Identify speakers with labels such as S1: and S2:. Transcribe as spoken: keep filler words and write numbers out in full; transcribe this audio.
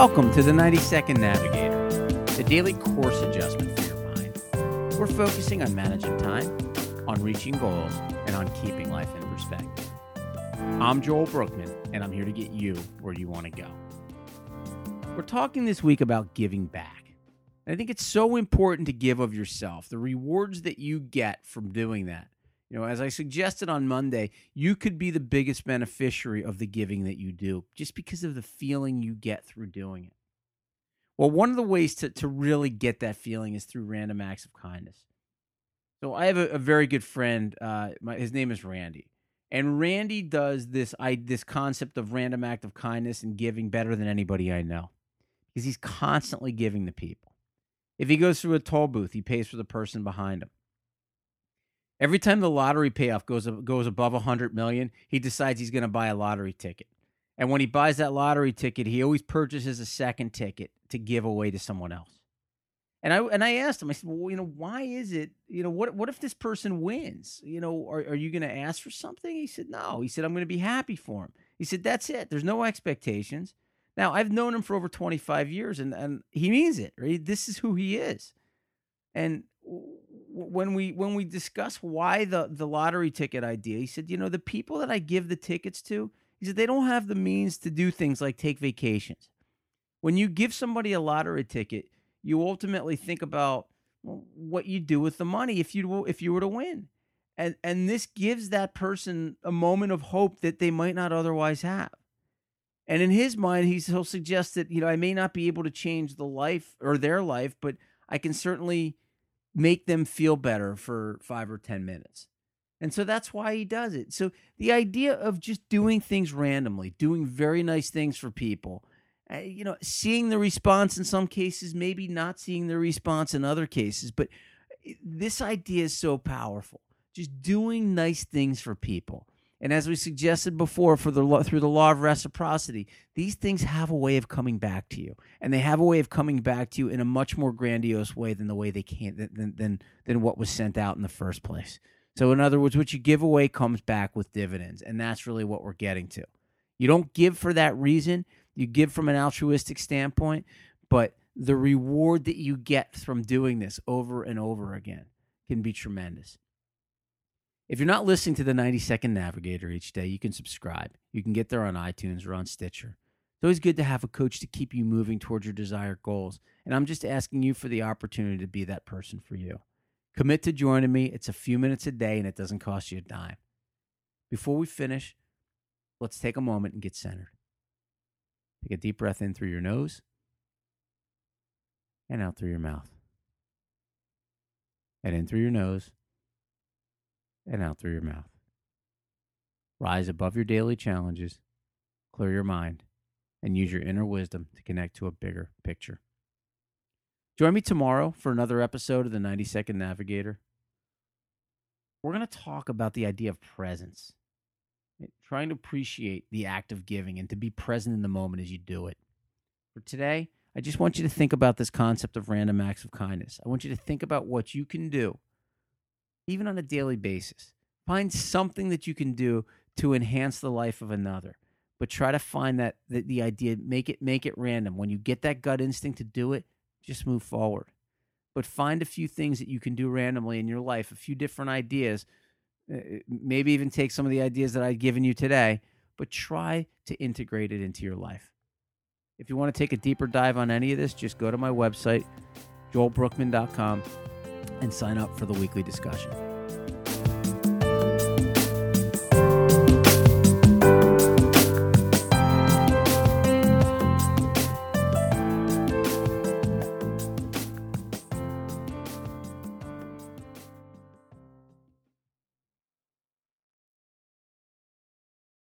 S1: Welcome to the ninety second Navigator, the daily course adjustment for your mind. We're focusing on managing time, on reaching goals, and on keeping life in perspective. I'm Joel Brookman, and I'm here to get you where you want to go. We're talking this week about giving back. And I think it's so important to give of yourself, the rewards that you get from doing that. You know, as I suggested on Monday, you could be the biggest beneficiary of the giving that you do just because of the feeling you get through doing it. Well, one of the ways to, to really get that feeling is through random acts of kindness. So I have a, a very good friend. Uh, my, his name is Randy. And Randy does this, I, this concept of random act of kindness and giving better than anybody I know because he's constantly giving to people. If he goes through a toll booth, he pays for the person behind him. Every time the lottery payoff goes goes above one hundred million dollars, he decides he's going to buy a lottery ticket. And when he buys that lottery ticket, he always purchases a second ticket to give away to someone else. And I and I asked him, I said, well, you know, why is it, you know, what what if this person wins? You know, are, are you going to ask for something? He said, no. He said, I'm going to be happy for him. He said, that's it. There's no expectations. Now, I've known him for over twenty-five years, and, and he means it, right? This is who he is. And when we when we discuss why the, the lottery ticket idea, he said, you know, the people that I give the tickets to, he said, they don't have the means to do things like take vacations. When you give somebody a lottery ticket, you ultimately think about well, what you do with the money if you if you were to win. And and this gives that person a moment of hope that they might not otherwise have. And in his mind, he's, he'll suggest that, you know, I may not be able to change the life or their life, but I can certainly make them feel better for five or ten minutes. And so that's why he does it. So the idea of just doing things randomly, doing very nice things for people, uh, you know, seeing the response in some cases, maybe not seeing the response in other cases, but this idea is so powerful. Just doing nice things for people. And as we suggested before, for the law, through the law of reciprocity, these things have a way of coming back to you, and they have a way of coming back to you in a much more grandiose way than the way they can than than than what was sent out in the first place. So, in other words, what you give away comes back with dividends, and that's really what we're getting to. You don't give for that reason; you give from an altruistic standpoint, but the reward that you get from doing this over and over again can be tremendous. If you're not listening to the ninety second Navigator each day, you can subscribe. You can get there on iTunes or on Stitcher. It's always good to have a coach to keep you moving towards your desired goals. And I'm just asking you for the opportunity to be that person for you. Commit to joining me. It's a few minutes a day, and it doesn't cost you a dime. Before we finish, let's take a moment and get centered. Take a deep breath in through your nose and out through your mouth. And in through your nose and out through your mouth. Rise above your daily challenges, clear your mind, and use your inner wisdom to connect to a bigger picture. Join me tomorrow for another episode of the ninety second Navigator. We're going to talk about the idea of presence, trying to appreciate the act of giving and to be present in the moment as you do it. For today, I just want you to think about this concept of random acts of kindness. I want you to think about what you can do even on a daily basis. Find something that you can do to enhance the life of another. But try to find that the, the idea, make it make it random. When you get that gut instinct to do it, just move forward. But find a few things that you can do randomly in your life, a few different ideas. Maybe even take some of the ideas that I've given you today, but try to integrate it into your life. If you want to take a deeper dive on any of this, just go to my website, joel brookman dot com. and sign up for the weekly discussion.